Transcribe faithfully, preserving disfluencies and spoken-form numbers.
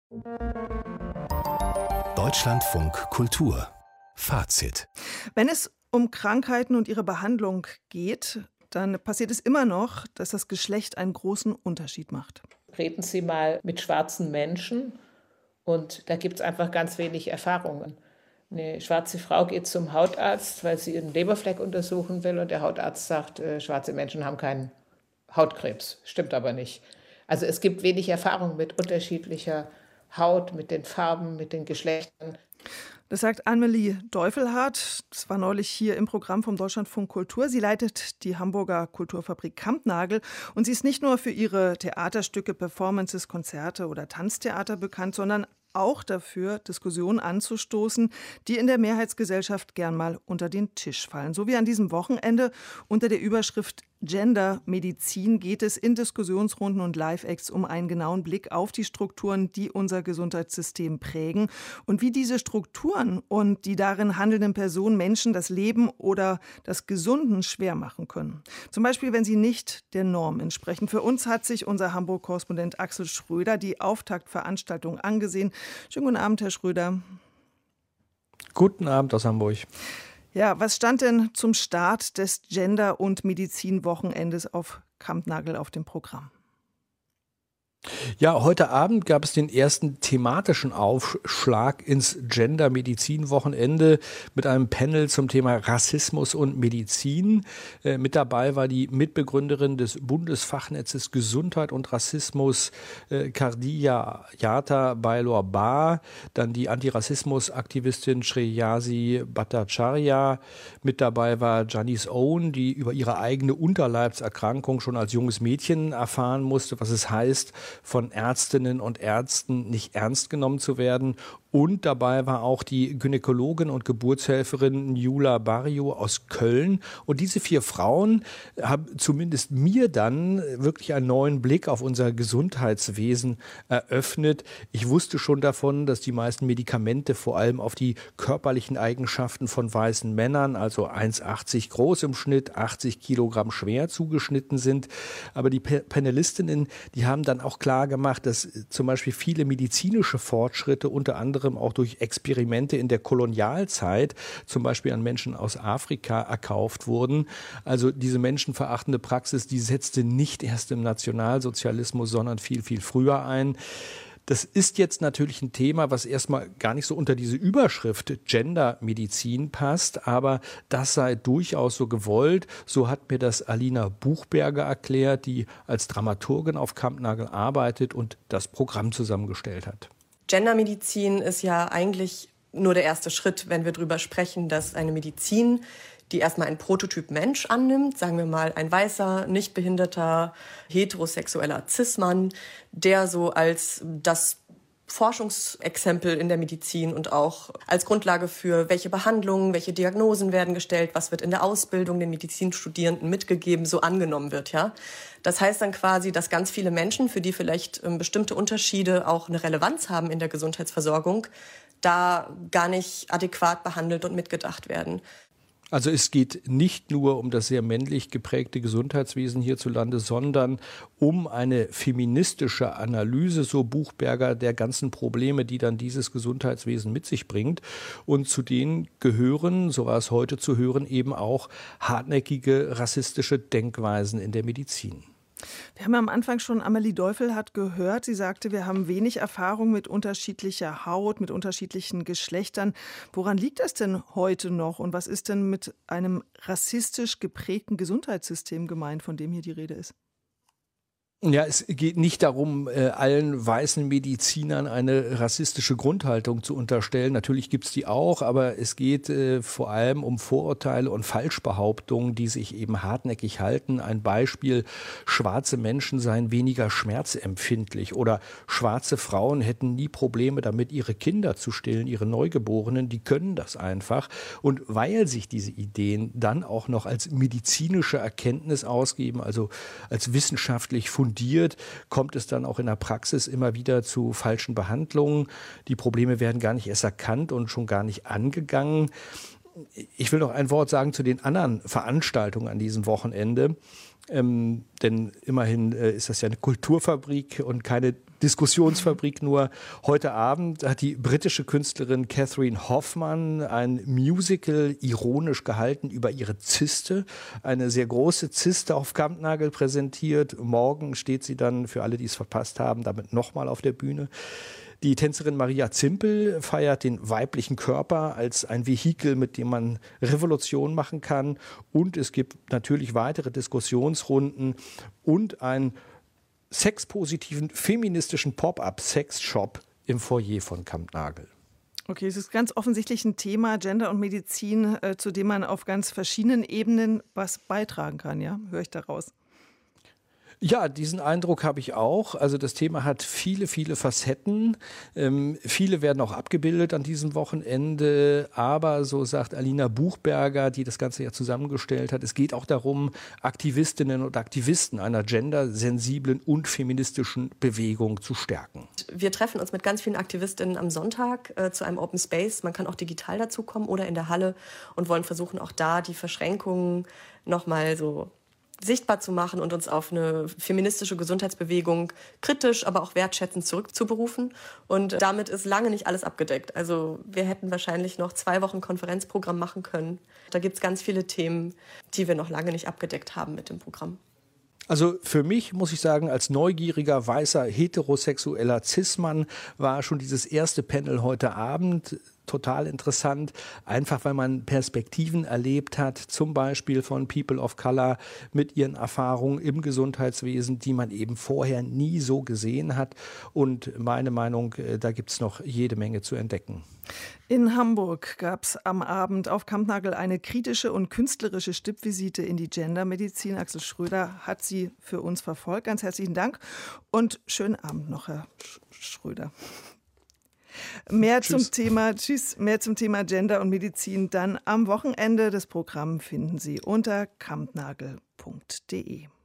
Deutschlandfunk Kultur. Fazit. Wenn es um Krankheiten und ihre Behandlung geht, dann passiert es immer noch, dass das Geschlecht einen großen Unterschied macht. Reden Sie mal mit schwarzen Menschen und da gibt es einfach ganz wenig Erfahrungen. Eine schwarze Frau geht zum Hautarzt, weil sie ihren Leberfleck untersuchen will und der Hautarzt sagt, äh, schwarze Menschen haben keinen Hautkrebs. Stimmt aber nicht. Also es gibt wenig Erfahrung mit unterschiedlicher Haut, mit den Farben, mit den Geschlechtern. Das sagt Amelie Deufelhardt. Das war neulich hier im Programm vom Deutschlandfunk Kultur. Sie leitet die Hamburger Kulturfabrik Kampnagel. Und sie ist nicht nur für ihre Theaterstücke, Performances, Konzerte oder Tanztheater bekannt, sondern auch dafür, Diskussionen anzustoßen, die in der Mehrheitsgesellschaft gern mal unter den Tisch fallen. So wie an diesem Wochenende unter der Überschrift Gender Medizin geht es in Diskussionsrunden und Live-Acts um einen genauen Blick auf die Strukturen, die unser Gesundheitssystem prägen und wie diese Strukturen und die darin handelnden Personen Menschen das Leben oder das Gesunden schwer machen können. Zum Beispiel, wenn sie nicht der Norm entsprechen. Für uns hat sich unser Hamburg-Korrespondent Axel Schröder die Auftaktveranstaltung angesehen. Schönen guten Abend, Herr Schröder. Guten Abend aus Hamburg. Ja, was stand denn zum Start des Gender- und Medizin-Wochenendes auf Kampnagel auf dem Programm? Ja, heute Abend gab es den ersten thematischen Aufschlag ins Gender-Medizin-Wochenende mit einem Panel zum Thema Rassismus und Medizin. Äh, mit dabei war die Mitbegründerin des Bundesfachnetzes Gesundheit und Rassismus, äh, Kardia Yata Bailor-Bar, dann die Antirassismus-Aktivistin Shreyasi Bhattacharya. Mit dabei war Janice Owen, die über ihre eigene Unterleibserkrankung schon als junges Mädchen erfahren musste, was es heißt, von Ärztinnen und Ärzten nicht ernst genommen zu werden. Und dabei war auch die Gynäkologin und Geburtshelferin Njula Barrio aus Köln. Und diese vier Frauen haben zumindest mir dann wirklich einen neuen Blick auf unser Gesundheitswesen eröffnet. Ich wusste schon davon, dass die meisten Medikamente vor allem auf die körperlichen Eigenschaften von weißen Männern, also eins Komma achtzig groß im Schnitt, achtzig Kilogramm schwer zugeschnitten sind. Aber die Panelistinnen, die haben dann auch klar gemacht, dass zum Beispiel viele medizinische Fortschritte unter anderem auch durch Experimente in der Kolonialzeit, zum Beispiel an Menschen aus Afrika, erkauft wurden. Also diese menschenverachtende Praxis, die setzte nicht erst im Nationalsozialismus, sondern viel, viel früher ein. Das ist jetzt natürlich ein Thema, was erstmal gar nicht so unter diese Überschrift Gender-Medizin passt, aber das sei durchaus so gewollt. So hat mir das Alina Buchberger erklärt, die als Dramaturgin auf Kampnagel arbeitet und das Programm zusammengestellt hat. Gendermedizin ist ja eigentlich nur der erste Schritt, wenn wir darüber sprechen, dass eine Medizin, die erstmal einen Prototyp Mensch annimmt, sagen wir mal ein weißer, nicht behinderter, heterosexueller Cis-Mann, der so als das Forschungsexempel in der Medizin und auch als Grundlage für welche Behandlungen, welche Diagnosen werden gestellt, was wird in der Ausbildung den Medizinstudierenden mitgegeben, so angenommen wird, ja. Das heißt dann quasi, dass ganz viele Menschen, für die vielleicht ähm, bestimmte Unterschiede auch eine Relevanz haben in der Gesundheitsversorgung, da gar nicht adäquat behandelt und mitgedacht werden. Also es geht nicht nur um das sehr männlich geprägte Gesundheitswesen hierzulande, sondern um eine feministische Analyse, so Buchberger, der ganzen Probleme, die dann dieses Gesundheitswesen mit sich bringt. Und zu denen gehören, so war es heute zu hören, eben auch hartnäckige rassistische Denkweisen in der Medizin. Wir haben am Anfang schon Amelie Deufelhardt gehört. Sie sagte, wir haben wenig Erfahrung mit unterschiedlicher Haut, mit unterschiedlichen Geschlechtern. Woran liegt das denn heute noch? Und was ist denn mit einem rassistisch geprägten Gesundheitssystem gemeint, von dem hier die Rede ist? Ja, es geht nicht darum, allen weißen Medizinern eine rassistische Grundhaltung zu unterstellen. Natürlich gibt's die auch, aber es geht äh, vor allem um Vorurteile und Falschbehauptungen, die sich eben hartnäckig halten. Ein Beispiel: Schwarze Menschen seien weniger schmerzempfindlich oder schwarze Frauen hätten nie Probleme damit, ihre Kinder zu stillen, ihre Neugeborenen. Die können das einfach. Und weil sich diese Ideen dann auch noch als medizinische Erkenntnis ausgeben, also als wissenschaftlich fundiert, kommt es dann auch in der Praxis immer wieder zu falschen Behandlungen. Die Probleme werden gar nicht erst erkannt und schon gar nicht angegangen. Ich will noch ein Wort sagen zu den anderen Veranstaltungen an diesem Wochenende. Ähm, denn immerhin äh, ist das ja eine Kulturfabrik und keine Diskussionsfabrik nur. Heute Abend hat die britische Künstlerin Catherine Hoffman ein Musical ironisch gehalten über ihre Zyste. Eine sehr große Zyste auf Kampnagel präsentiert. Morgen steht sie dann, für alle, die es verpasst haben, damit nochmal auf der Bühne. Die Tänzerin Maria Zimpel feiert den weiblichen Körper als ein Vehikel, mit dem man Revolution machen kann. Und es gibt natürlich weitere Diskussionsrunden und ein sexpositiven, feministischen Pop-up-Sex-Shop im Foyer von Kampnagel. Okay, es ist ganz offensichtlich ein Thema, Gender und Medizin, äh, zu dem man auf ganz verschiedenen Ebenen was beitragen kann, ja? Höre ich daraus? Ja, diesen Eindruck habe ich auch. Also das Thema hat viele, viele Facetten. Ähm, viele werden auch abgebildet an diesem Wochenende. Aber so sagt Alina Buchberger, die das Ganze ja zusammengestellt hat, es geht auch darum, Aktivistinnen und Aktivisten einer gendersensiblen und feministischen Bewegung zu stärken. Wir treffen uns mit ganz vielen Aktivistinnen am Sonntag äh, zu einem Open Space. Man kann auch digital dazukommen oder in der Halle und wollen versuchen, auch da die Verschränkungen nochmal so sichtbar zu machen und uns auf eine feministische Gesundheitsbewegung kritisch, aber auch wertschätzend zurückzuberufen. Und damit ist lange nicht alles abgedeckt. Also wir hätten wahrscheinlich noch zwei Wochen Konferenzprogramm machen können. Da gibt es ganz viele Themen, die wir noch lange nicht abgedeckt haben mit dem Programm. Also für mich, muss ich sagen, als neugieriger, weißer, heterosexueller Cis-Mann war schon dieses erste Panel heute Abend total interessant, einfach weil man Perspektiven erlebt hat, zum Beispiel von People of Color mit ihren Erfahrungen im Gesundheitswesen, die man eben vorher nie so gesehen hat. Und meine Meinung, da gibt es noch jede Menge zu entdecken. In Hamburg gab es am Abend auf Kampnagel eine kritische und künstlerische Stippvisite in die Gendermedizin. Axel Schröder hat sie für uns verfolgt. Ganz herzlichen Dank und schönen Abend noch, Herr Schröder. Mehr tschüss. zum Thema, tschüss, mehr zum Thema Gender und Medizin dann am Wochenende. Das Programm finden Sie unter kampnagel punkt de.